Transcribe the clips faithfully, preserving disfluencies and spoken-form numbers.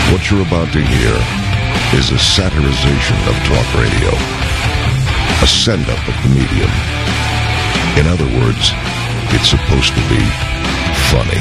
What you're about to hear is a satirization of talk radio, a send-up of the medium. In other words, it's supposed to be funny.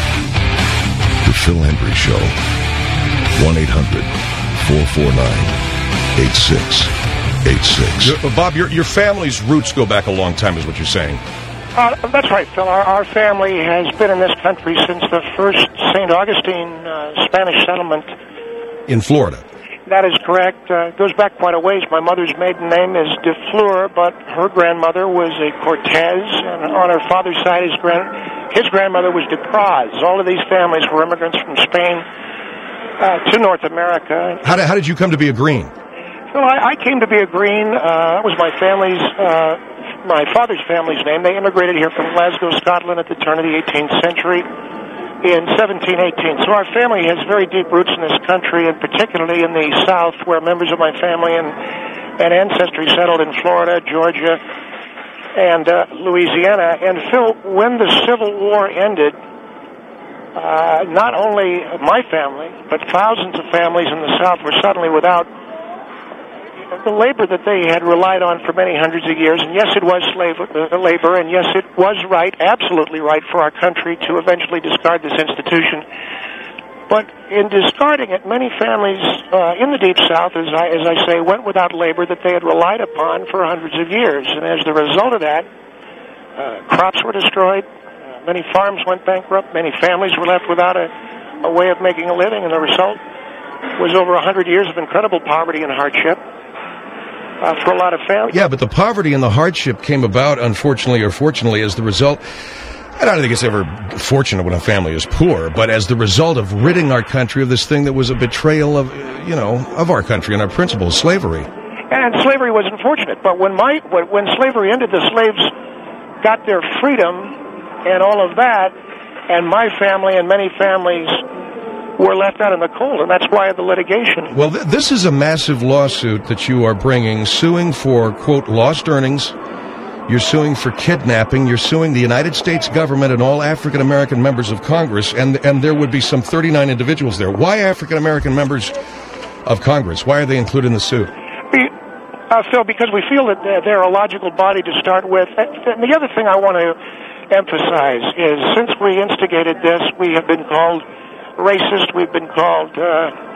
The Phil Hendry Show, one eight hundred four four nine eight six eight six. Bob, your, your family's roots go back a long time, is what you're saying. Uh, that's right, Phil. Our, our family has been in this country since the first Saint Augustine uh, Spanish settlement. In Florida. That is correct. Uh, it goes back quite a ways. My mother's maiden name is De Fleur, but her grandmother was a Cortez, and on her father's side, his, grand, his grandmother was De Praz. All of these families were immigrants from Spain uh, to North America. How did, how did you come to be a Green? Well, I, I came to be a Green. Uh, that was my family's... Uh, my father's family's name. They immigrated here from Glasgow, Scotland at the turn of the eighteenth century in seventeen eighteen. So our family has very deep roots in this country, and particularly in the South, where members of my family and, and ancestry settled in Florida, Georgia, and uh, Louisiana. And Phil, when the Civil War ended, uh, not only my family, but thousands of families in the South were suddenly without the labor that they had relied on for many hundreds of years. And yes, it was slave uh, labor, and yes, it was right, absolutely right, for our country to eventually discard this institution. But in discarding it, many families uh, in the Deep South, as I, as I say, went without labor that they had relied upon for hundreds of years. And as the result of that, uh, crops were destroyed, uh, many farms went bankrupt, many families were left without a, a way of making a living, and the result was over one hundred years of incredible poverty and hardship. Uh, for a lot of families. Yeah, but the poverty and the hardship came about, unfortunately or fortunately, as the result. I don't think it's ever fortunate when a family is poor, but as the result of ridding our country of this thing that was a betrayal of, you know, of our country and our principles, slavery. And slavery was unfortunate, but when my when slavery ended, the slaves got their freedom and all of that, and my family and many families were left out in the cold, and that's why the litigation. Well, th- this is a massive lawsuit that you are bringing, suing for, quote, lost earnings. You're suing for kidnapping. You're suing the United States government and all African-American members of Congress, and and there would be some thirty-nine individuals there. Why African-American members of Congress? Why are they included in the suit? Uh, Phil, because we feel that they're a logical body to start with. And the other thing I want to emphasize is, since we instigated this, we have been called racist, we've been called uh,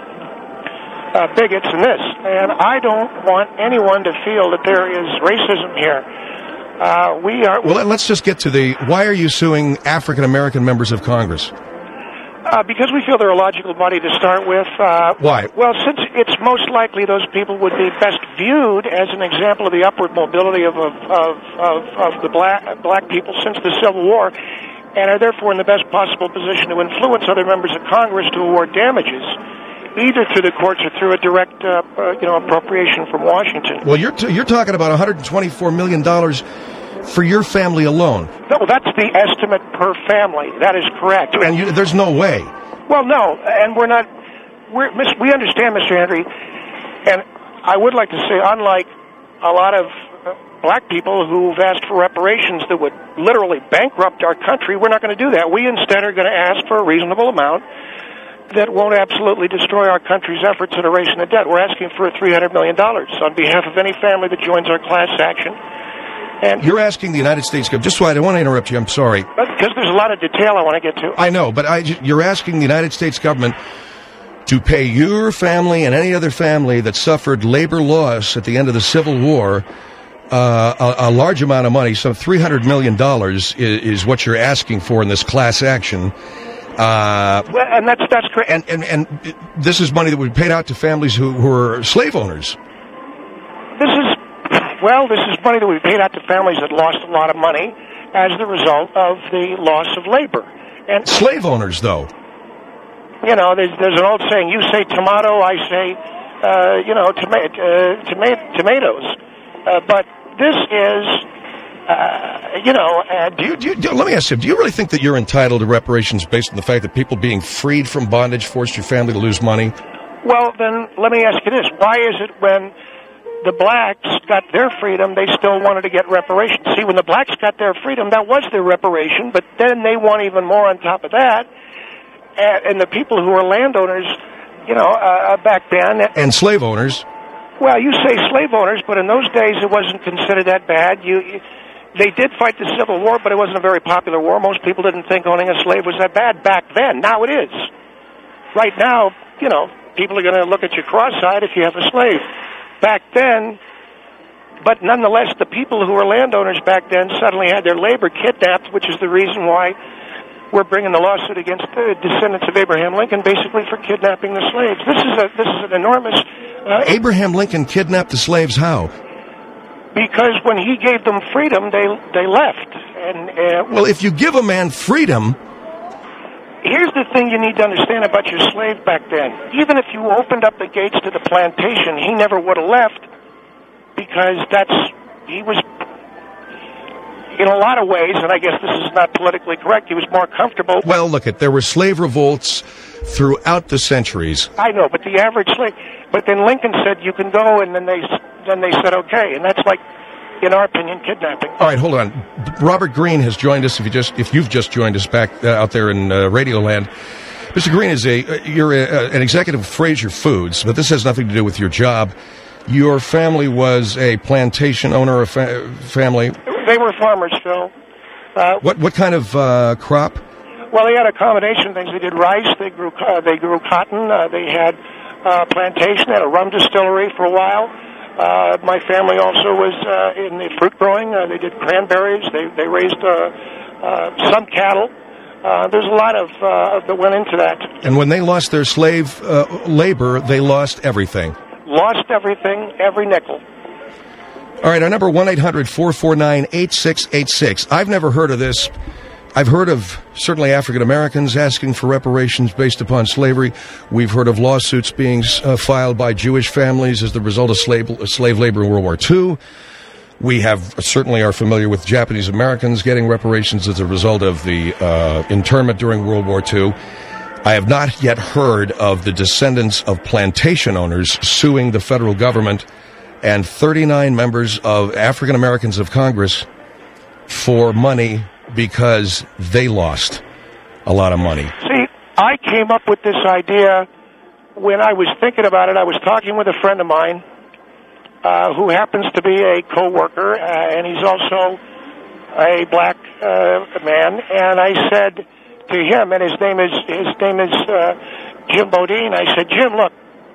uh, bigots and this. And I don't want anyone to feel that there is racism here. Uh, we are... Well, let's just get to the... Why are you suing African-American members of Congress? Uh, because we feel they're a logical body to start with. Uh, Why? Well, since it's most likely those people would be best viewed as an example of the upward mobility of, of, of, of, of the black, black people since the Civil War, and are therefore in the best possible position to influence other members of Congress to award damages, either through the courts or through a direct, uh, uh, you know, appropriation from Washington. Well, you're t- you're talking about one hundred twenty-four million dollars for your family alone. No, that's the estimate per family. That is correct. And you, there's no way. Well, no, and we're not. We're, we understand, Mister Henry, and I would like to say, unlike a lot of black people who've asked for reparations that would literally bankrupt our country, we're not going to do that. We instead are going to ask for a reasonable amount that won't absolutely destroy our country's efforts at erasing the debt. We're asking for three hundred million dollars on behalf of any family that joins our class action. And you're asking the United States government, just so I don't want to interrupt you, I'm sorry. Because there's a lot of detail I want to get to. I know, but I, you're asking the United States government to pay your family and any other family that suffered labor loss at the end of the Civil War Uh, a, a large amount of money, some three hundred million dollars is, is what you're asking for in this class action. Uh, well, and that's that's correct. And, and and this is money that would be paid out to families who, who are slave owners. This is, well, this is money that we paid out to families that lost a lot of money as the result of the loss of labor. And slave owners, though. You know, there's there's an old saying: you say tomato, I say, uh, you know, toma- uh, toma- tomatoes. Uh, but this is, uh, you know... Uh, do you, do you, do, let me ask you, do you really think that you're entitled to reparations based on the fact that people being freed from bondage forced your family to lose money? Well, then, let me ask you this. Why is it when the blacks got their freedom, they still wanted to get reparations? See, when the blacks got their freedom, that was their reparation, but then they want even more on top of that. And, and the people who are landowners you know, uh, back then. And slave owners. Well, you say slave owners, but in those days it wasn't considered that bad. You, you, they did fight the Civil War, but it wasn't a very popular war. Most people didn't think owning a slave was that bad back then. Now it is. Right now, you know, people are going to look at you cross-eyed if you have a slave. Back then, but nonetheless, the people who were landowners back then suddenly had their labor kidnapped, which is the reason why we're bringing the lawsuit against the descendants of Abraham Lincoln, basically for kidnapping the slaves. This is a this is an enormous. Uh, Abraham Lincoln kidnapped the slaves. How? Because when he gave them freedom, they they left. And uh, well, if you give a man freedom. Here's the thing you need to understand about your slave back then. Even if you opened up the gates to the plantation, he never would have left, because that's he was, in a lot of ways, and I guess this is not politically correct, he was more comfortable. Well, look, at there were slave revolts throughout the centuries. I know, but the average slave. But then Lincoln said you can go, and then they then they said okay, and that's like, in our opinion, kidnapping. All right, hold on. Robert Greene has joined us. If you just, if you've just joined us back uh, out there in uh, Radioland, Mister Greene is a uh, you're a, uh, an executive of Fraser Foods, but this has nothing to do with your job. Your family was a plantation owner, a fa- family. They were farmers, Phil. Uh, what what kind of uh, crop? Well, they had a combination of things. They did rice. They grew uh, they grew cotton. Uh, they had uh, plantation. They had a rum distillery for a while. Uh, my family also was uh, in the fruit growing. Uh, they did cranberries. They they raised uh, uh, some cattle. Uh, there's a lot of uh, that went into that. And when they lost their slave uh, labor, they lost everything. Lost everything, every nickel. All right, our number one eight hundred four four nine eight six eight six. I've never heard of this. I've heard of certainly African Americans asking for reparations based upon slavery. We've heard of lawsuits being uh, filed by Jewish families as the result of slave, slave labor in World War Two. We have certainly are familiar with Japanese Americans getting reparations as a result of the uh, internment during World War Two. I have not yet heard of the descendants of plantation owners suing the federal government and thirty-nine members of African Americans of Congress for money because they lost a lot of money. See, I came up with this idea when I was thinking about it. I was talking with a friend of mine uh, who happens to be a co-worker, uh, and he's also a black uh, man. And I said to him, and his name is his name is uh, Jim Bodine. I said, Jim, look.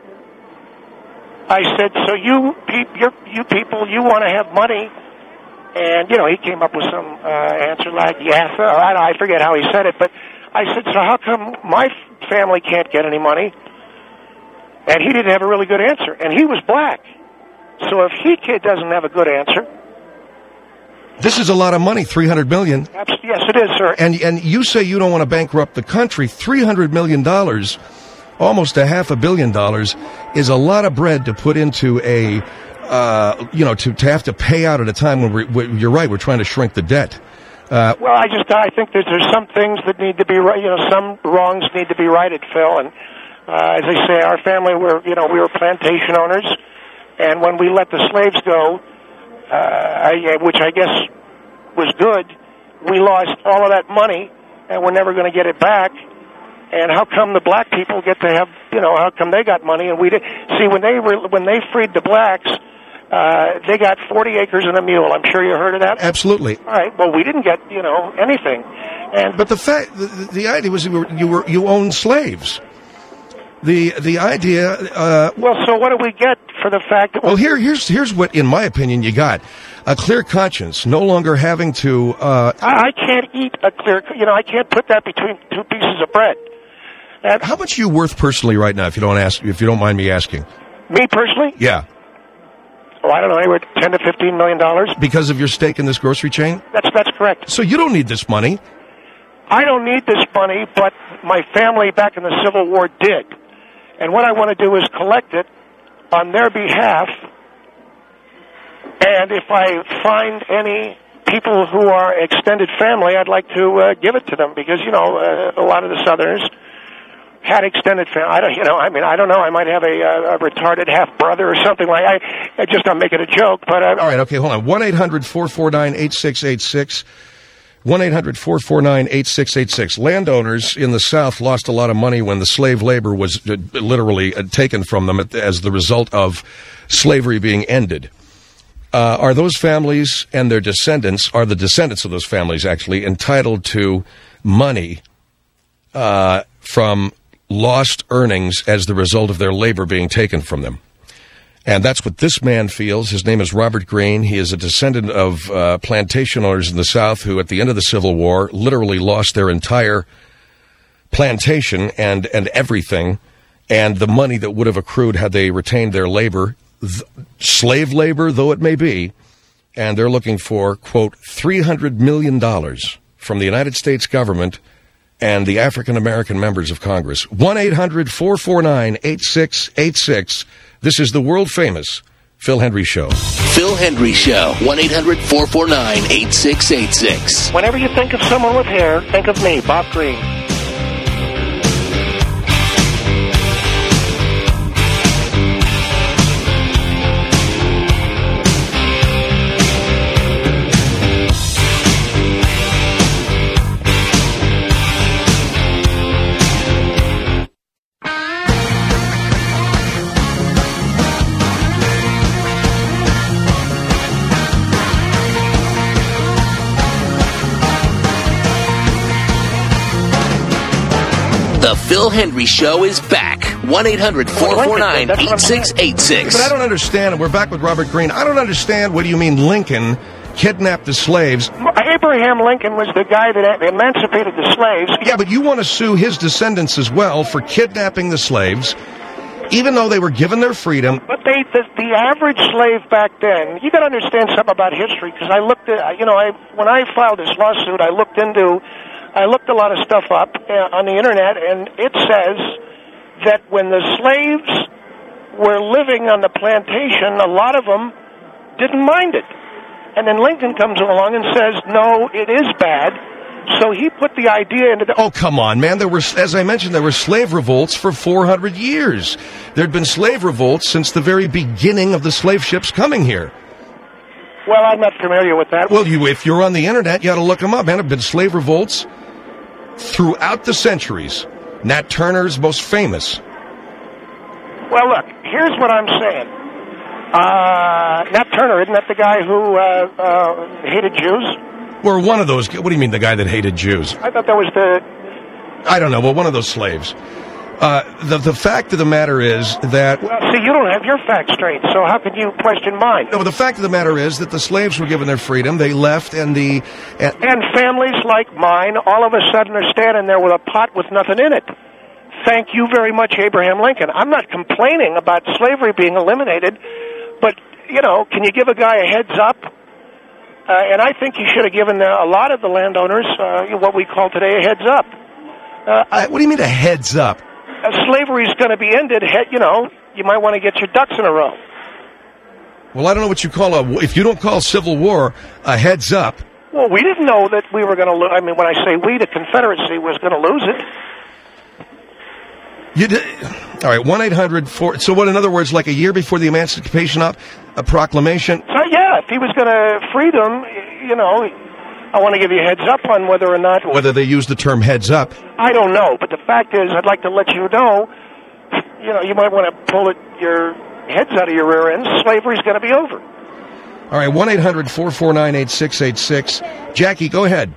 I said, so you, pe- you're, you people, you want to have money. And, you know, he came up with some uh, answer like, yes, or I, I forget how he said it, but I said, so how come my family can't get any money? And he didn't have a really good answer, and he was black. So if he kid doesn't have a good answer... This is a lot of money, three hundred million dollars. Yes, it is, sir. And, and you say you don't want to bankrupt the country. three hundred million dollars, almost a half a billion dollars, is a lot of bread to put into a... Uh, you know, to, to have to pay out at a time when we're, we, you're right, we're trying to shrink the debt. Uh, well, I just I think that there's some things that need to be right. You know, some wrongs need to be righted, Phil. And uh, as I say, our family were, you know, we were plantation owners, and when we let the slaves go, uh, I, which I guess was good, we lost all of that money, and we're never going to get it back. And how come the black people get to have, you know, how come they got money and we did? See, when they were when they freed the blacks. Uh, they got forty acres and a mule. I'm sure you heard of that. Absolutely. All right. Well, we didn't get, you know, anything. And but the fact, the, the idea was you were you were you owned slaves. The the idea. Uh, well, so what do we get for the fact that? Well, here here's here's what, in my opinion, you got a clear conscience, no longer having to. Uh, I, I can't eat a clear. You know, I can't put that between two pieces of bread. And how much are you worth personally right now? If you don't ask, if you don't mind me asking. Me personally? Yeah. Oh, I don't know, anywhere ten to fifteen million dollars. Because of your stake in this grocery chain? That's that's correct. So you don't need this money. I don't need this money, but my family back in the Civil War did. And what I want to do is collect it on their behalf. And if I find any people who are extended family, I'd like to uh, give it to them because, you know, uh, a lot of the Southerners had extended family. I don't, you know, I mean, I don't know. I might have a, a retarded half brother or something like. I, I just I'm making a joke, but uh, all right, okay, hold on. One eight hundred four four nine eight six eight six. one eight hundred four four nine eight six eight six. Landowners in the South lost a lot of money when the slave labor was uh, literally uh, taken from them as the result of slavery being ended. Uh, are those families and their descendants, are the descendants of those families actually entitled to money uh, from lost earnings as the result of their labor being taken from them? And that's what this man feels. His name is Robert Greene. He is a descendant of uh, plantation owners in the South who, at the end of the Civil War, literally lost their entire plantation and, and everything, and the money that would have accrued had they retained their labor, th- slave labor though it may be, and they're looking for, quote, three hundred million dollars from the United States government and the African-American members of Congress. one eight hundred four four nine eight six eight six. This is the world-famous Phil Hendrie Show. Phil Hendrie Show. one eight hundred four four nine eight six eight six. Whenever you think of someone with hair, think of me, Bob Greene. The Phil Hendrie Show is back. one eight hundred four four nine eight six eight six. But I don't understand. We're back with Robert Greene. I don't understand. What do you mean Lincoln kidnapped the slaves? Abraham Lincoln was the guy that emancipated the slaves. Yeah, but you want to sue his descendants as well for kidnapping the slaves, even though they were given their freedom. But they, the, the average slave back then, you got to understand something about history, because I looked at, you know, I when I filed this lawsuit, I looked into, I looked a lot of stuff up uh, on the internet, and it says that when the slaves were living on the plantation, a lot of them didn't mind it. And then Lincoln comes along and says, no, it is bad. So he put the idea into the... Oh, come on, man. There were, as I mentioned, there were slave revolts for four hundred years. There'd been slave revolts since the very beginning of the slave ships coming here. Well, I'm not familiar with that. Well, you, if you're on the internet, you ought to look them up, man. There have been slave revolts throughout the centuries. Nat Turner's most famous. Well, look, here's what I'm saying. Uh, Nat Turner, isn't that the guy who uh, uh, hated Jews? Or one of those. What do you mean, the guy that hated Jews? I thought that was the... I don't know. Well, one of those slaves. Uh, the the fact of the matter is that... Well, see, you don't have your facts straight, so how could you question mine? No, but the fact of the matter is that the slaves were given their freedom. They left, and the... And, and families like mine all of a sudden are standing there with a pot with nothing in it. Thank you very much, Abraham Lincoln. I'm not complaining about slavery being eliminated, but, you know, can you give a guy a heads up? Uh, and I think you should have given uh, a lot of the landowners uh, what we call today a heads up. Uh, uh, what do you mean a heads up? Uh, slavery is going to be ended. He- you know, you might want to get your ducks in a row. Well, I don't know what you call a... If you don't call Civil War a heads up... Well, we didn't know that we were going to lose. I mean, when I say we, the Confederacy was going to lose it. You did, all right, one eight hundred four... So what, in other words, like a year before the Emancipation up, a proclamation... So, yeah, if he was going to free them, you know, I want to give you a heads up on whether or not... Whether they use the term heads up. I don't know, but the fact is, I'd like to let you know, you know, you might want to pull it, your heads out of your rear ends. Slavery's going to be over. All right, one eight hundred four four nine eight six eight six. Jackie, go ahead.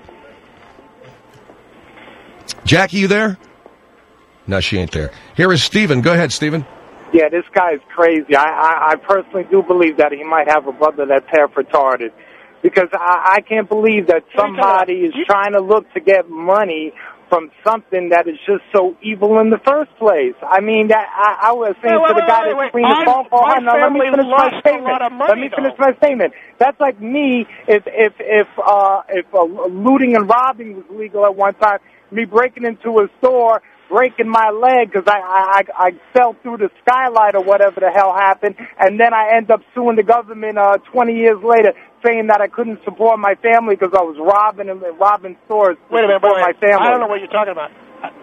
Jackie, you there? No, she ain't there. Here is Stephen. Go ahead, Stephen. Yeah, this guy's crazy. I, I, I personally do believe that he might have a brother that's half retarded. Because I, I can't believe that somebody is trying to look to get money from something that is just so evil in the first place. I mean, that I, I was saying wait, to the wait, guy wait, that wait. screened the phone call. My Now, let me family finish my lost statement. a lot of money, let me finish though. my statement. That's like me if if if uh, if uh, looting and robbing was legal at one time. Me breaking into a store, breaking my leg because I, I I fell through the skylight or whatever the hell happened, and then I end up suing the government uh, twenty years later, saying that I couldn't support my family because I was robbing and robbing stores. Wait a minute, for wait, my family. I don't know what you're talking about.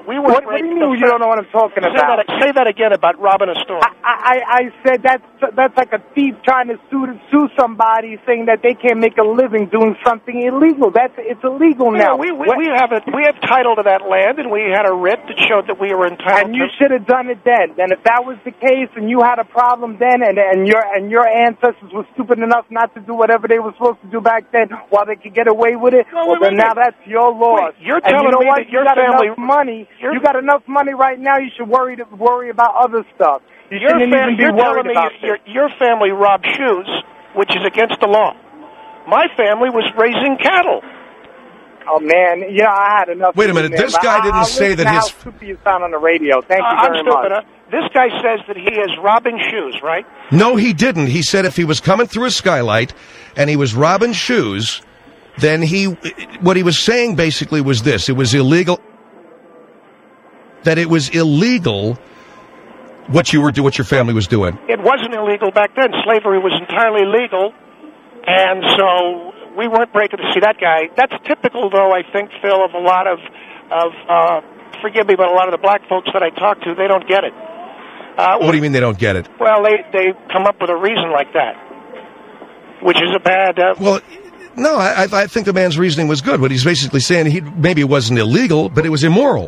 We were What, what do you mean you don't know what I'm talking say about? That, say that again about robbing a store. I, I, I said that's that's like a thief trying to sue sue somebody, saying that they can't make a living doing something illegal. That's it's illegal yeah, now. we we, we have a, we have title to that land, and we had a writ that showed that we were entitled. And you to... should have done it then. And if that was the case, and you had a problem then, and and your and your ancestors were stupid enough not to do whatever they were supposed to do back then, while they could get away with it, No, well wait, then wait, now wait. that's your loss. Wait, you're and telling you know me what? that your you got family enough money. You're... You got enough money right now. You should worry to worry about other stuff. You Your shouldn't fam- even be you're worried telling me about your, this. your family robbed shoes, which is against the law. My family was raising cattle. Oh man, yeah, I had enough. Wait a of minute, you, man. this guy I, didn't I'll say listen that to his- How stupid you sound on the radio. Thank you Uh, very I'm stupid, much. huh? This guy says that he is robbing shoes, right? No, he didn't. He said if he was coming through a skylight and he was robbing shoes, then he, what he was saying basically was this: it was illegal. That it was illegal what you were do, what your family was doing. It wasn't illegal back then. Slavery was entirely legal, and so we weren't breaking. See, that guy. That's typical, though. I think, Phil, of a lot of of. Uh, forgive me, but a lot of the black folks that I talk to, they don't get it. Uh, What do you mean they don't get it? Well, they they come up with a reason like that, which is a bad. Uh, Well, no, I, I think the man's reasoning was good. What he's basically saying, he maybe it wasn't illegal, but it was immoral.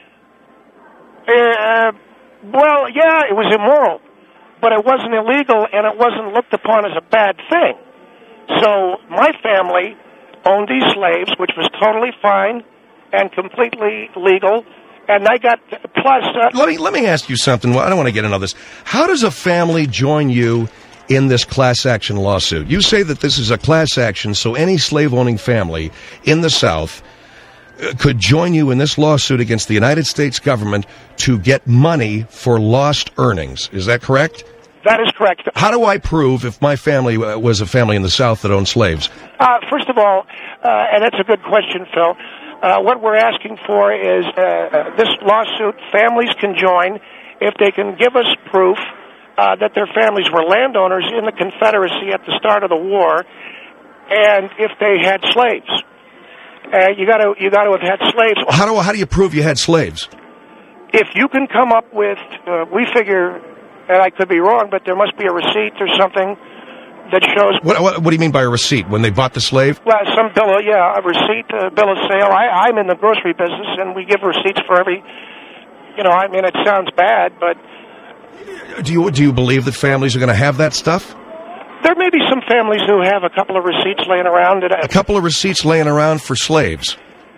Uh, well, yeah, it was immoral, but it wasn't illegal, and it wasn't looked upon as a bad thing. So my family owned these slaves, which was totally fine and completely legal, and I got plus. Uh, Let me let me ask you something. Well, I don't want to get into this. How does a family join you in this class action lawsuit? You say that this is a class action, so any slave-owning family in the South could join you in this lawsuit against the United States government to get money for lost earnings. Is that correct? that is correct. How do I prove if my family uh, was a family in the South that owned slaves? Uh, first of all, uh, and that's a good question, Phil. Uh, what we're asking for is uh, uh, this lawsuit, families can join if they can give us proof uh, that their families were landowners in the Confederacy at the start of the war, and if they had slaves. Uh, you got to you got to have had slaves. How do how do you prove you had slaves? If you can come up with, uh, we figure, and I could be wrong, but there must be a receipt or something that shows. What, what, what do you mean by a receipt? When they bought the slave? Well, some bill, of, yeah, a receipt, a bill of sale. I, I'm in the grocery business, and we give receipts for every. You know, I mean, it sounds bad, but Do you do you believe that families are going to have that stuff? there may be some families who have a couple of receipts laying around. That A couple of receipts laying around for slaves.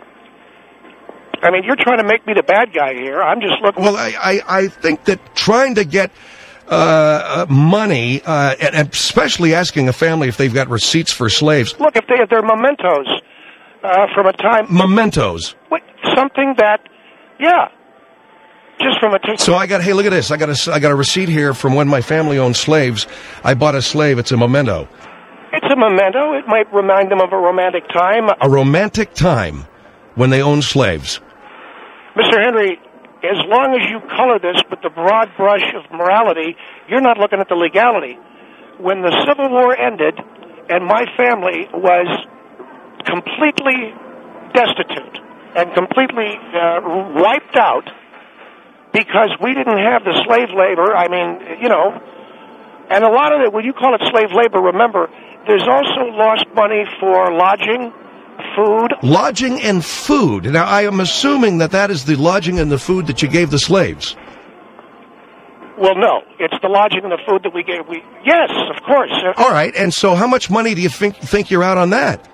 I mean, you're trying to make me the bad guy here. I'm just looking. Well, I, I, I think that trying to get uh, money, uh, and, and especially asking a family if they've got receipts for slaves, Look, if they if they're mementos uh, from a time, mementos. what, something that, yeah, just from a. T- So I got, hey, look at this. I got a, I got a receipt here from when my family owned slaves. I bought a slave. It's a memento. It's a memento. It might remind them of a romantic time. A romantic time when they owned slaves. Mister Henry, as long as you color this with the broad brush of morality, you're not looking at the legality. When the Civil War ended and my family was completely destitute and completely uh, wiped out because we didn't have the slave labor, I mean, you know, and a lot of it, when you call it slave labor, remember, there's also lost money for lodging, food. Lodging and food. Now, I am assuming that that is the lodging and the food that you gave the slaves. Well, no, it's the lodging and the food that we gave. We yes, of course. All right, and so how much money do you think think you're out on that?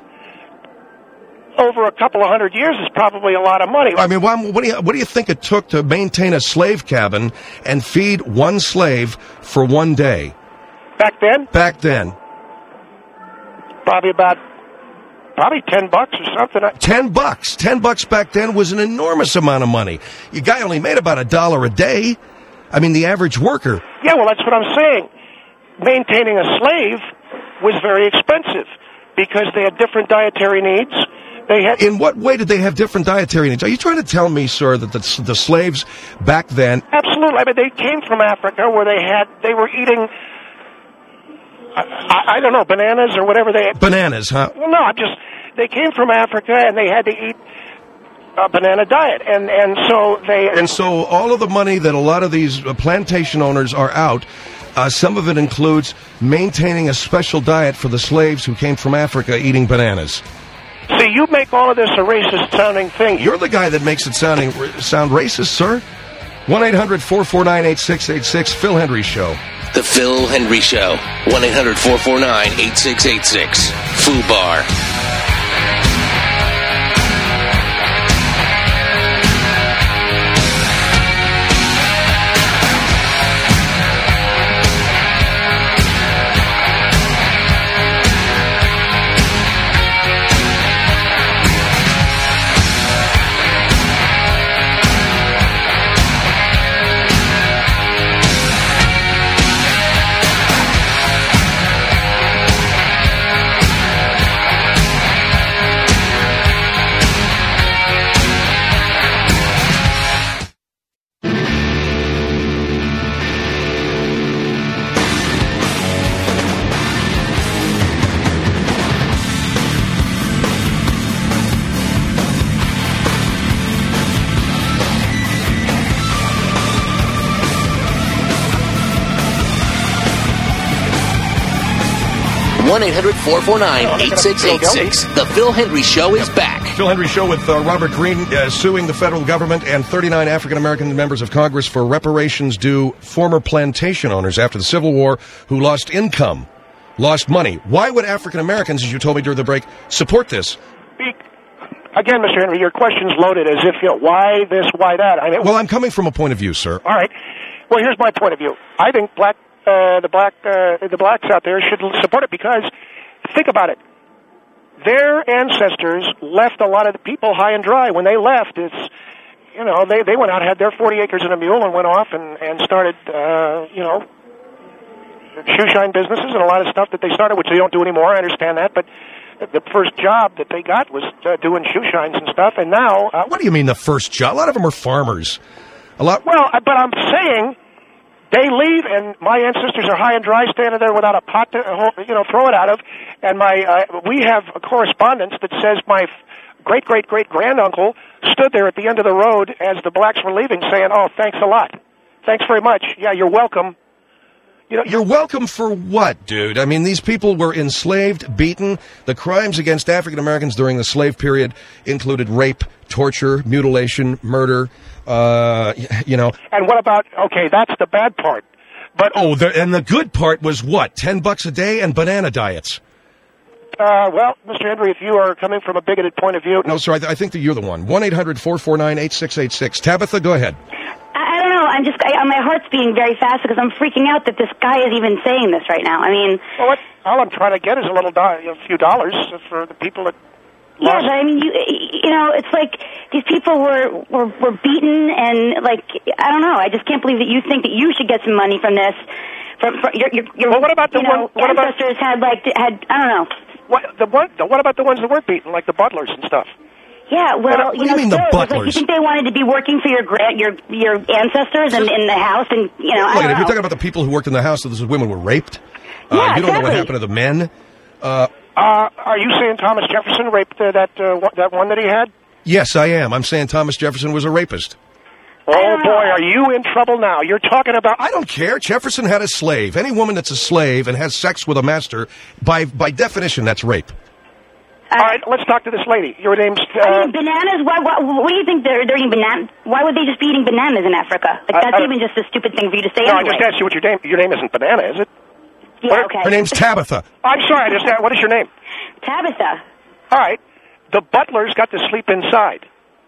Over a couple of hundred years is probably a lot of money. I mean, what do you what do you think it took to maintain a slave cabin and feed one slave for one day Back then, back then? probably about probably ten bucks or something. Ten bucks. Ten bucks back then was an enormous amount of money. Your guy only made about a dollar a day. I mean, the average worker. Yeah, well, that's what I'm saying. Maintaining a slave was very expensive because they had different dietary needs. They had. In what way did they have different dietary needs? Are you trying to tell me, sir, that the, the slaves back then... Absolutely. I mean, they came from Africa where they had they were eating. I, I, I don't know, bananas or whatever they. Bananas, huh? Well, no, I'm just. They came from Africa and they had to eat a banana diet, and and so they and so all of the money that a lot of these uh, plantation owners are out, uh, some of it includes maintaining a special diet for the slaves who came from Africa eating bananas. See, you make all of this a racist-sounding thing. You're the guy that makes it sounding sound racist, sir. one eight hundred four four nine eight six eight six, Phil Hendry Show. The Phil Hendry Show. one eight hundred four four nine eight six eight six. FUBAR. one eight hundred four four nine eight six eight six. The Phil Hendry Show is back. Phil Hendry Show with uh, Robert Greene uh, suing the federal government and thirty-nine African-American members of Congress for reparations due former plantation owners after the Civil War who lost income, lost money. Why would African-Americans, as you told me during the break, support this? Again, Mister Henry, your question's loaded as if, you know, why this, why that? I mean, well, I'm coming from a point of view, sir. All right. Well, here's my point of view. I think black, uh, the black, uh, the blacks out there should support it because, think about it. Their ancestors left a lot of the people high and dry. When they left, it's, you know, they, they went out, had their forty acres and a mule and went off and, and started, uh, you know, shoe shine businesses and a lot of stuff that they started, which they don't do anymore. I understand that, but the first job that they got was uh, doing shoe shines and stuff, and now... Uh, what do you mean the first job? A lot of them are farmers. A lot. Well, but I'm saying they leave, and my ancestors are high and dry, standing there without a pot to, you know, throw it out of, and my uh, we have a correspondence that says my great-great-great-granduncle stood there at the end of the road as the blacks were leaving saying, oh, thanks a lot. Thanks very much. Yeah, you're welcome. You know, you're welcome for what, dude? I mean, these people were enslaved, beaten. The crimes against African Americans during the slave period included rape, torture, mutilation, murder, uh, you know. And what about, okay, that's the bad part. But Oh, the, and the good part was what? Ten bucks a day and banana diets. Uh, well, Mister Henry, if you are coming from a bigoted point of view... No, sir, I, th- I think that you're the one. one eight hundred four four nine eight six eight six. Tabitha, go ahead. I don't know. I'm just, I, my heart's beating very fast because I'm freaking out that this guy is even saying this right now. I mean, well, what, all I'm trying to get is a little, do- a few dollars for the people that. Yeah, but I mean, you, you know, it's like these people were, were were beaten, and like, I don't know. I just can't believe that you think that you should get some money from this. From, from your, your, your, well, what about the you know, one? What ancestors about, had like had I don't know. What the what? The, what about the ones that weren't beaten, like the butlers and stuff? Yeah, well, what, you what know, do you mean the butlers? Like, you think they wanted to be working for your gra- your your ancestors and in the house, and you know, I Look, don't if know. you're talking about the people who worked in the house, so those women were raped. Uh, Yeah, you don't know what exactly. happened to the men. Uh, uh, are you saying Thomas Jefferson raped uh, that uh, one, that one that he had? Yes, I am. I'm saying Thomas Jefferson was a rapist. Oh boy, are you in trouble now? You're talking about. I don't care. Jefferson had a slave. Any woman that's a slave and has sex with a master, by by definition, that's rape. All right, let's talk to this lady. Your name's... Uh, I mean, bananas, why, why, what do you think they're, they're eating bananas? Why would they just be eating bananas in Africa? Like, that's I, I, even just a stupid thing for you to say no, anyway. I just asked you what your name... Your name isn't Banana, is it? Yeah, What? okay. Her name's Tabitha. I'm sorry, I just asked... What is your name? Tabitha. All right. The butlers got to sleep inside.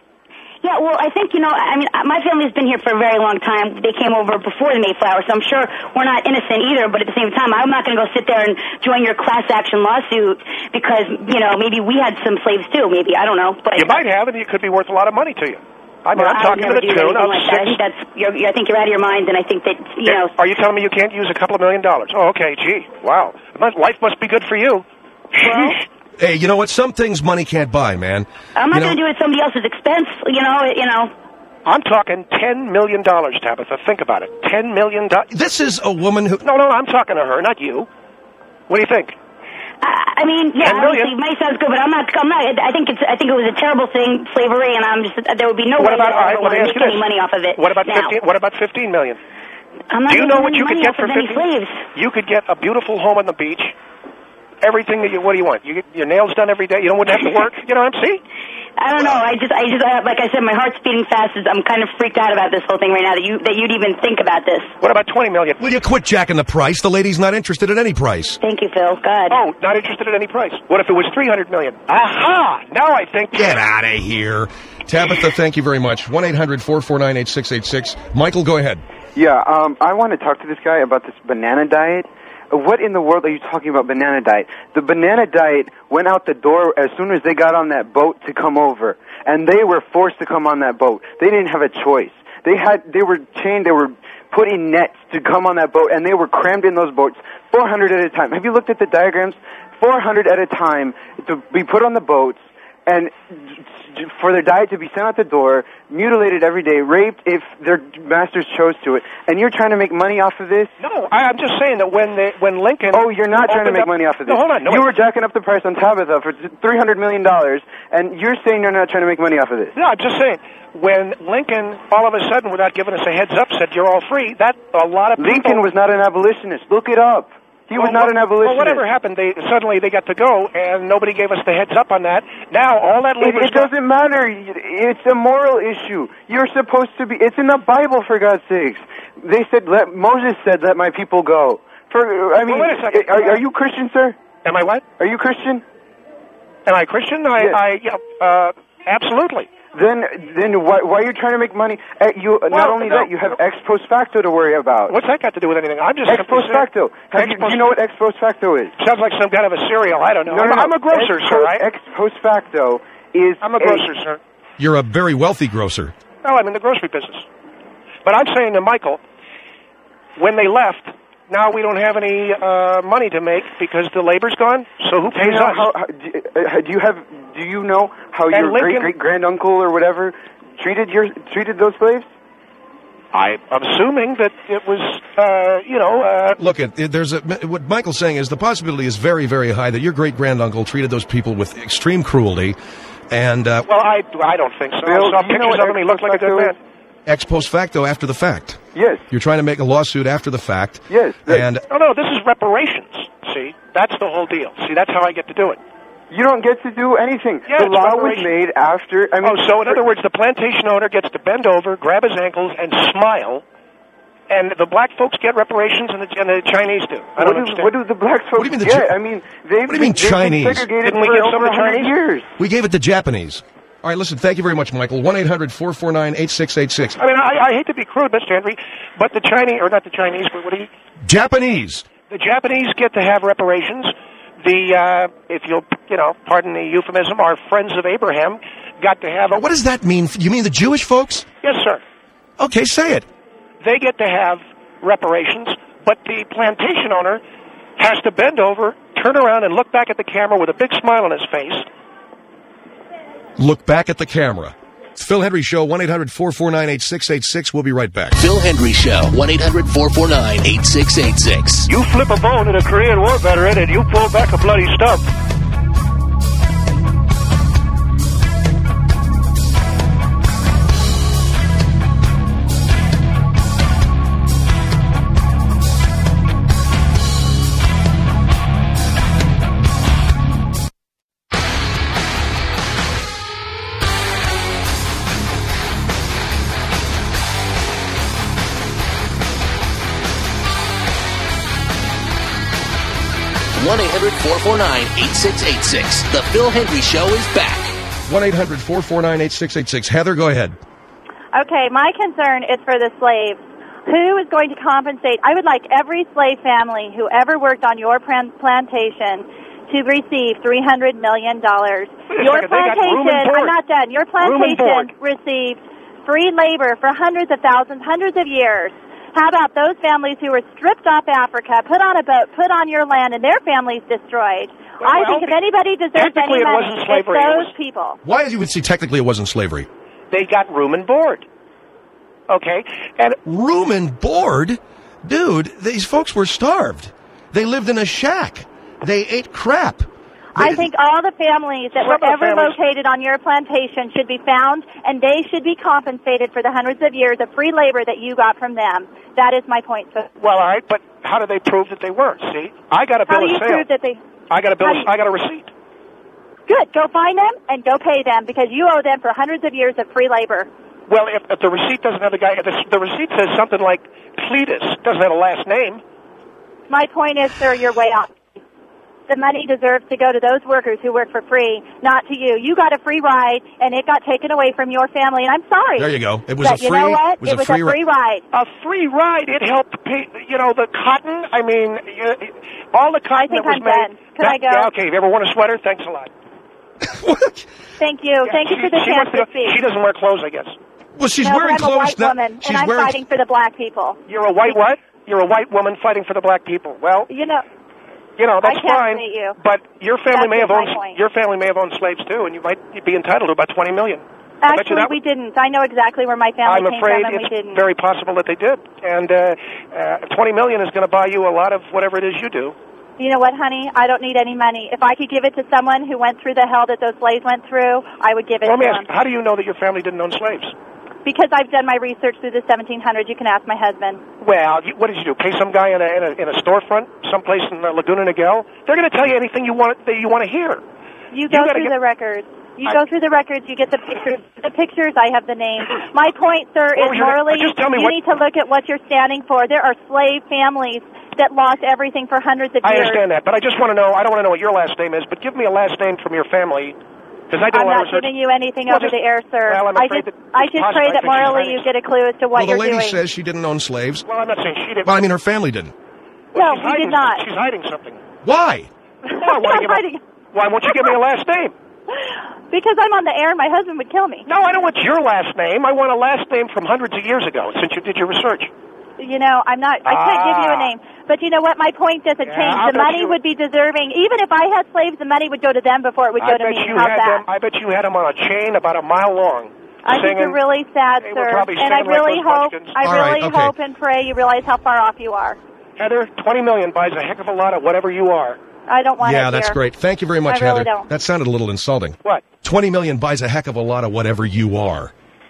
Yeah, well, I think, you know, I mean, my family's been here for a very long time. They came over before the Mayflower, so I'm sure we're not innocent either, but at the same time, I'm not going to go sit there and join your class action lawsuit because, you know, maybe we had some slaves too, maybe, I don't know. But You might have, and it could be worth a lot of money to you. I mean, well, I'm I talking would never to the do tune anything of like that. I six... think that's, you're, I think you're out of your mind, and I think that, you know... Are you telling me you can't use a couple of million dollars? Oh, okay, gee, wow. Life must be good for you. Well, Hey, you know what? Some things money can't buy, man. I'm not You know- going to do it at somebody else's expense, you know, you know... I'm talking ten million dollars, Tabitha. Think about it. ten million dollars. This is a woman who... No, no, I'm talking to her, not you. What do you think? I mean, yeah, obviously, money sounds good, but I'm not. I'm not. I think it's. I think it was a terrible thing, slavery, and I'm just. There would be no what way about, that I right, would make any money off of it. What about now. fifteen? What about fifteen million? I'm not Do you know what you could get for fifteen slaves? You could get a beautiful home on the beach. Everything that you. What do you want? You get your nails done every day. You don't wouldn't have to work. You know what I'm saying? I don't know. I just, I just, uh, like I said, my heart's beating fast. I'm kind of freaked out about this whole thing right now. That you, that you'd even think about this. What about twenty million? Will you quit jacking the price? The lady's not interested at any price. Thank you, Phil. God. Oh, not interested at any price. What if it was three hundred million? Aha! Now I think. Get out of here, Tabitha. Thank you very much. One eight hundred four four nine eight six eight six. Michael, go ahead. Yeah, um, I want to talk to this guy about this banana diet. What in the world are you talking about, banana diet? The banana diet went out the door as soon as they got on that boat to come over, and they were forced to come on that boat. They didn't have a choice. They had, they were chained, they were put in nets to come on that boat, and they were crammed in those boats, four hundred at a time. Have you looked at the diagrams? four hundred at a time to be put on the boats, and for their diet to be sent out the door, mutilated every day, raped if their masters chose to it, and you're trying to make money off of this? No, I, I'm just saying that when they, when Lincoln... Oh, you're not trying to make up, money off of this. No, hold on. No, you wait. were jacking up the price on Tabitha for three hundred million dollars, and you're saying you're not trying to make money off of this. No, I'm just saying, when Lincoln, all of a sudden, without giving us a heads up, said, you're all free, that a lot of people... Lincoln was not an abolitionist. Look it up. He was well, not an abolitionist. Well, whatever happened, they suddenly they got to go, and nobody gave us the heads up on that. Now, all that It, labor's it doesn't matter. It's a moral issue. You're supposed to be... It's in the Bible, for God's sakes. They said, let, Moses said, let my people go. For, I mean, well, wait a second. Are, are you Christian, sir? Am I what? Are you Christian? Am I Christian? I, Yes. I yeah, uh, absolutely. Then, then why, why are you trying to make money? Uh, you, Well, not only no. that, you have ex post facto to worry about. What's that got to do with anything? I'm just Ex post simply saying- facto. Have Ex you, do post- you know what ex post facto is? Sounds like some kind of a cereal. I don't know. No, I'm, no, no. I'm a grocer, ex sir, right? Ex post facto is... I'm a grocer, sir. You're a very wealthy grocer. No, I'm in the grocery business. But I'm saying to Michael, when they left, now we don't have any uh, money to make because the labor's gone. So who Do you pays know us? how, how, do, uh, do you have? Do you know how And your Lincoln- great great granduncle or whatever treated your treated those slaves? I, I'm assuming that it was, uh, you know. Uh, Look, at there's a, what Michael's saying is the possibility is very, very high that your great granduncle treated those people with extreme cruelty, and uh, well, I, I don't think so. Bill, I saw do you know pictures what of him. He looked like a good ex man. post ex post facto after the fact. Yes. You're trying to make a lawsuit after the fact. Yes. that- And No, no, this is reparations. See, that's the whole deal. See, that's how I get to do it. You don't get to do anything. Yeah, the it's law was reparation. made after. I mean, Oh, so in other words, the plantation owner gets to bend over, grab his ankles, and smile, and the black folks get reparations, and the, and the Chinese do. I what don't do, understand. what do the black folks do you mean the get? Chi- I mean, they've What do you mean been, they've Chinese? been segregated Didn't we for give some over to one hundred Chinese? years. we gave it to Japanese. All right, listen, thank you very much, Michael. one eight hundred four four nine eight six eight six. I mean, I, I hate to be crude, Mister Henry, but the Chinese, or not the Chinese, but what do you... Japanese. The Japanese get to have reparations. The, uh, if you'll, you know, pardon the euphemism, our friends of Abraham got to have a... What does that mean? You mean the Jewish folks? Yes, sir. Okay, say it. They get to have reparations, but the plantation owner has to bend over, turn around, and look back at the camera with a big smile on his face. Look back at the camera. It's Phil Hendry Show, one eight hundred four four nine eight six eight six. We'll be right back. Phil Hendry Show, one eight hundred four four nine eight six eight six. You flip a bone at a Korean War veteran, and you pull back a bloody stump. one eight hundred four four nine eight six eight six. The Phil Hendry Show is back. one eight hundred four four nine eight six eight six. Heather, go ahead. Okay, my concern is for the slaves. Who is going to compensate? I would like every slave family who ever worked on your plan- plantation to receive three hundred million dollars. Wait a Your second, they got room and plantation, board. I'm not done, your Room and plantation board. received free labor for hundreds of thousands, hundreds of years. How about those families who were stripped off Africa, put on a boat, put on your land, and their families destroyed? Well, I well, think if anybody deserves technically any it money, wasn't it's slavery, it those was- people. Why, as you would see, technically it wasn't slavery? They got room and board. Okay? And Room and board? Dude, these folks were starved. They lived in a shack. They ate crap. I think all the families that were Some of the ever families- located on your plantation should be found, and they should be compensated for the hundreds of years of free labor that you got from them. That is my point, sir. Well, all right, but how do they prove that they weren't? See, I got a How bill do you of sale. prove that they... I got a bill. how Of, do you- I got a receipt. Good. Go find them and go pay them because you owe them for hundreds of years of free labor. Well, if, if the receipt doesn't have the guy, if the, the receipt says something like Cletus, doesn't have a last name. My point is, sir, you're way off. The money deserves to go to those workers who work for free, not to you. You got a free ride, and it got taken away from your family, and I'm sorry. There you go. It was but a free. You know what? It was, it a, was free a free ri- ride. A free ride. It helped pay, you know, the cotton. I mean, you, all the cotton I think that was I'm made. done. Can that, I go? Yeah, okay. Have you ever worn a sweater? Thanks a lot. What? Thank you. Yeah, Thank you she, for the she chance wants to to go- speak. She doesn't wear clothes, I guess. Well, she's no, wearing but I'm a clothes. white now- woman, she's and I'm wearing. fighting for the black people. You're a white what? You're a white woman fighting for the black people. Well, You know, you know that's I can't fine. debate you. But your family That's may have just owned my point. your family may have owned slaves too, and you might be entitled to about twenty million. I bet you actually, that we didn't. I know exactly where my family I'm came afraid from, and we it's didn't. very possible that they did, and uh, uh, twenty million is going to buy you a lot of whatever it is you do. You know what, honey? I don't need any money. If I could give it to someone who went through the hell that those slaves went through, I would give it Let me to ask, them. how do you know that your family didn't own slaves? Because I've done my research through the seventeen hundreds. You can ask my husband. Well, you, what did you do? Pay some guy in a in a, in a storefront, someplace in uh, Laguna Niguel? They're going to tell you anything you want that you want to hear. You go gotta through get- the records. You I- go through the records. You get the pictures. The pictures. I have the names. My point, sir, What is was your- morally, just tell me you what- need to look at what you're standing for. There are slave families that lost everything for hundreds of I years. understand that, but I just want to know. I don't want to know what your last name is, but give me a last name from your family, because I do I'm a lot not of research. giving you anything Well, over just- the air, sir. well, I'm I afraid just, that I it's just possible. pray I that think she's morally hiding you get a clue as to what Well, the you're lady doing. says she didn't own slaves. Well, I'm not saying she didn't. Well, I mean, her family didn't. Well, No, she's we hiding did not. She's hiding something. Why? Well, why, I'm give me- hiding. why won't you give me a last name? Because I'm on the air and my husband would kill me. No, I don't want your last name. I want a last name from hundreds of years ago, since you did your research. You know, I'm not, I can't give you a Ah. name. But you know what? My point doesn't Yeah, change. I'll The bet money you- would be deserving. Even if I had slaves, the money would go to them before it would go I to bet me. you How's had that? them. I bet you had them on a chain about a mile long. I think singing. you're really sad, They were sir. probably And I singing like really those hope, Munchkins. I All right, really okay. hope and pray you realize how far off you are. Heather, twenty million buys a heck of a lot of whatever you are. I don't want Yeah, it that's here. great. Thank you very much, I really Heather. don't. That sounded a little insulting. What? Twenty million buys a heck of a lot of whatever you are.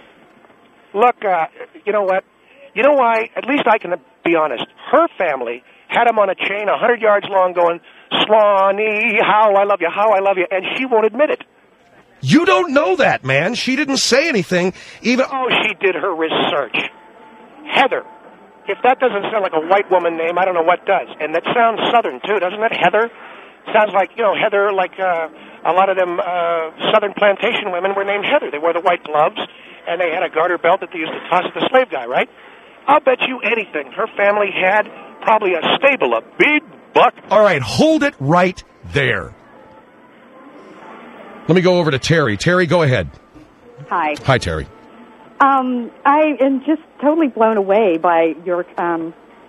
Look, uh, you know what? You know why? At least I can be honest. Her family had him on a chain a hundred yards long going, Swanee, how I love you, how I love you, and she won't admit it. You don't know that, man. She didn't say anything. Even Oh, she did her research. Heather. If that doesn't sound like a white woman name, I don't know what does. And that sounds southern, too, doesn't it? Heather? Sounds like, you know, Heather, like uh, a lot of them uh, southern plantation women were named Heather. They wore the white gloves, and they had a garter belt that they used to toss at the slave guy, right? I'll bet you anything. Her family had probably a stable, a big buck. all right, hold it right there. Let me go over to Terry. Terry, go ahead. Hi. Hi, Terry. Um, I am just totally blown away by your um,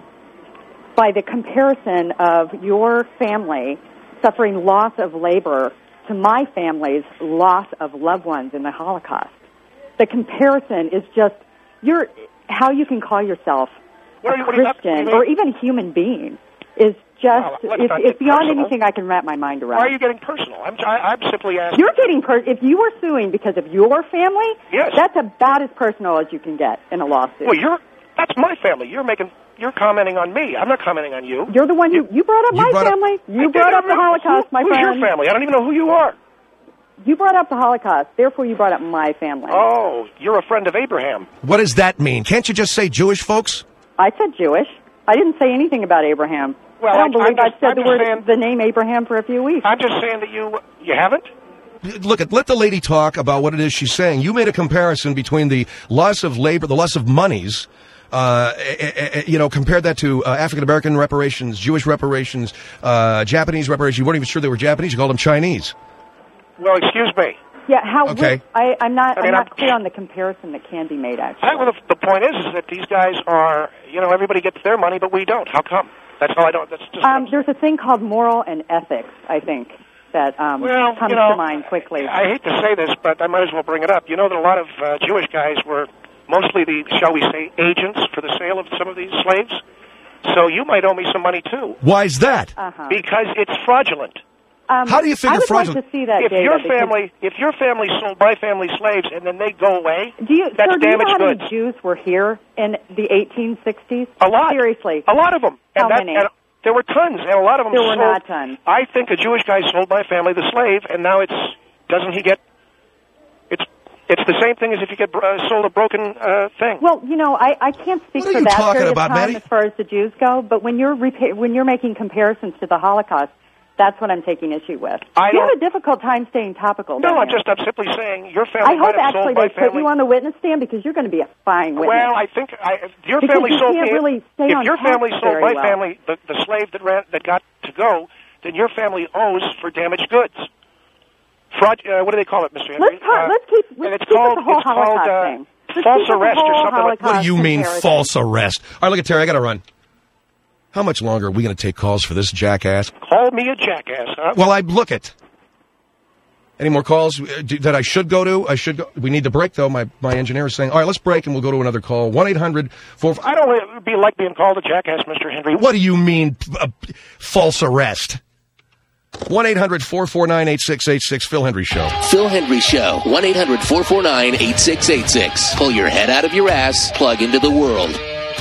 by the comparison of your family suffering loss of labor to my family's loss of loved ones in the Holocaust. The comparison is just you're how you can call yourself What are a you- what are you talking- Christian what do you or mean? even a human being is just Well, let's it's, not it's get beyond personal. anything I can wrap my mind around. Why are you getting personal? I'm, I, I'm simply asking. You're getting per- if you were suing because of your family, Yes. that's about as personal as you can get in a lawsuit. Well, you're, that's my family. You're making, you're commenting on me. I'm not commenting on you. You're the one who you brought up You my brought up- family. I You brought didn't up the know- Holocaust, who, my who's friend. your family? I don't even know who you are. You brought up the Holocaust, therefore you brought up my family. Oh, you're a friend of Abraham. What does that mean? Can't you just say Jewish folks? I said Jewish. I didn't say anything about Abraham. Well, I don't I'm- believe I'm I've just- said I'm the just word, saying- the name Abraham for a few weeks. I'm just saying that you, you haven't? Look, at let the lady talk about what it is she's saying. You made a comparison between the loss of labor, the loss of monies, uh, eh, eh, eh, you know, compared that to uh, African American reparations, Jewish reparations, uh, Japanese reparations. You weren't even sure they were Japanese. You called them Chinese. Well, excuse me. Yeah, how? Okay. I, I'm not. I mean, I'm not I'm- clear on the comparison that can be made. Actually, I, well, the, the point is, is that these guys are, you know, everybody gets their money, but we don't. How come? That's all I don't. That's just. um, there's a thing called moral and ethics. I think that um, well, comes you know, to mind quickly. I hate to say this, but I might as well bring it up. You know that a lot of uh, Jewish guys were mostly the, shall we say, agents for the sale of some of these slaves. So you might owe me some money, too. Why is that? Uh-huh. Because it's fraudulent. Um, How do you figure I would fraudulent? like to see that If data. your because- family, if your family sold my family slaves and then they go away, do you, that's sir, do you know damaged how goods. many Jews were here in the eighteen sixties? A lot. Seriously. A lot of them. How and that, many? And there were tons, and a lot of them There were sold. not tons. I think a Jewish guy sold my family the slave, and now it's doesn't he get? It's it's the same thing as if you get uh, sold a broken uh, thing. Well, you know, I, I can't speak What are for you that talking period about, of time Maddie? as far as the Jews go, but when you're repa- when you're making comparisons to the Holocaust, that's what I'm taking issue with. I you have don't- a difficult time staying topical. no, don't I'm you? just I'm simply saying your family I hope might have actually sold my they put family. you on the witness stand because you're going to be a fine witness. Well, I think I, if your Because family you sold can't me. really stay if on your task family sold very my well. family the, the slave that ran that got to go, then your family owes for damaged goods. Fraud. Uh, what do they call it, Mister Henry? let's talk, Uh, let's keep and let's it's keep called with the whole it's called Holocaust uh, thing. Let's false keep with the arrest or whole something like that. What do you mean comparison. false arrest? All right, look at Terry. I got to run. How much longer are we going to take calls for this jackass? Call me a jackass, huh? Well, I look it. Any more calls uh, do- that I should go to? I should go. We need to break, though. My my engineer is saying, all right, let's break, and we'll go to another call. one eight hundred four I don't really be like being called a jackass, Mister Henry. What do you mean, uh, false arrest? one eight hundred four four nine eight six eight six, Phil Hendry Show. Phil Hendry Show. one eight hundred four four nine eight six eight six. Pull your head out of your ass. Plug into the world.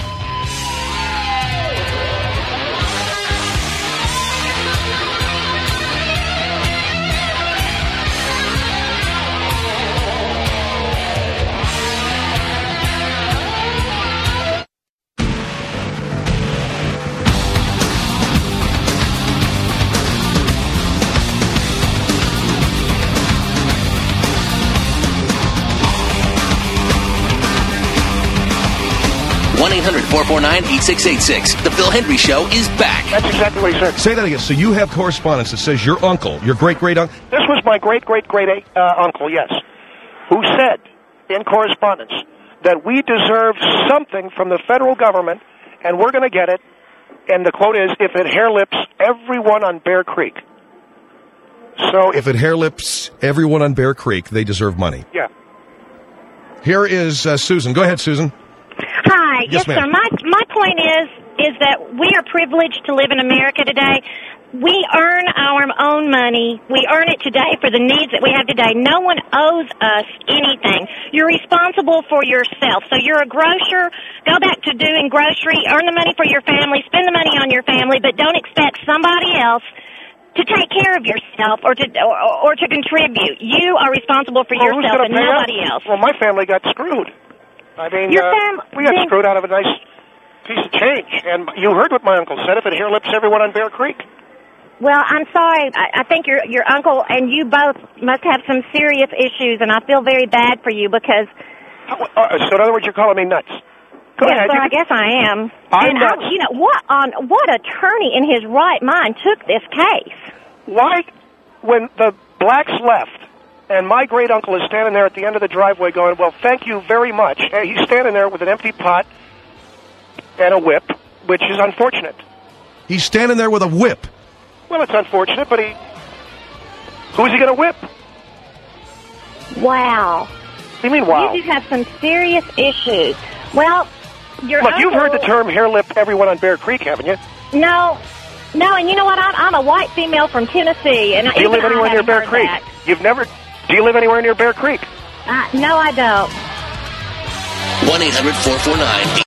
one eight hundred four four nine eight six eight six. The Phil Hendry Show is back. That's exactly what he said. Say that again. So you have correspondence that says your uncle, your great-great-uncle... This was my great-great-great uh, uncle, yes, who said in correspondence that we deserve something from the federal government, and we're going to get it. And the quote is, if it hair lips everyone on Bear Creek. So If it hair lips everyone on Bear Creek, they deserve money. Yeah. Here is uh, Susan. Go ahead, Susan. Hi. Yes, Yes, ma'am. sir. My my point is is that we are privileged to live in America today. We earn our own money. We earn it today for the needs that we have today. No one owes us anything. You're responsible for yourself. So you're a grocer. Go back to doing grocery. Earn the money for your family. Spend the money on your family, but don't expect somebody else to take care of yourself or to or, or to contribute. You are responsible for Well, who's yourself gonna and pay nobody up? else. Well, my family got screwed. I mean, Your uh, fam- we got then- screwed out of a nice piece of change. And you heard what my uncle said, if it hair lips everyone on Bear Creek. Well, I'm sorry. I, I think your your uncle and you both must have some serious issues, and I feel very bad for you because. Uh, so in other words, you're calling me nuts. Go yes, ahead. sir, You I can- guess I am. I'm and nuts. I, you know what? On what attorney in his right mind took this case? Why, when the blacks left, and my great uncle is standing there at the end of the driveway going, well, thank you very much. And he's standing there with an empty pot and a whip, which is unfortunate. He's standing there with a whip. Well, it's unfortunate, but he... Who's he going to whip? Wow. What do you mean, wow? You do have some serious issues. Well, your Look, uncle... you've heard the term hair lip everyone on Bear Creek, haven't you? No. No, and you know what? I'm, I'm a white female from Tennessee, and Do you even live anywhere I near haven't Bear heard Creek? that. You've never... Do you live anywhere near Bear Creek? Uh, no, I don't. one eight hundred four four nine